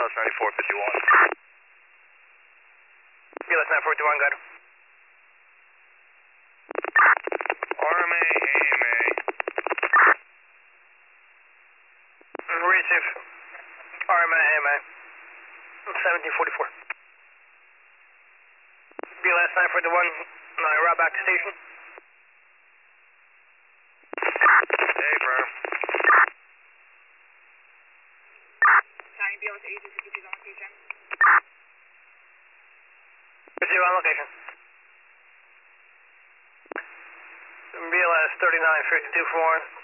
BLS 9451. BLS 9451, got it. RMA, AMA. Receive. RMA, AMA. 1744. BLS 941, route back to station. Hey, firm. BLS 8252 on location. Receive on location. BLS 3952 for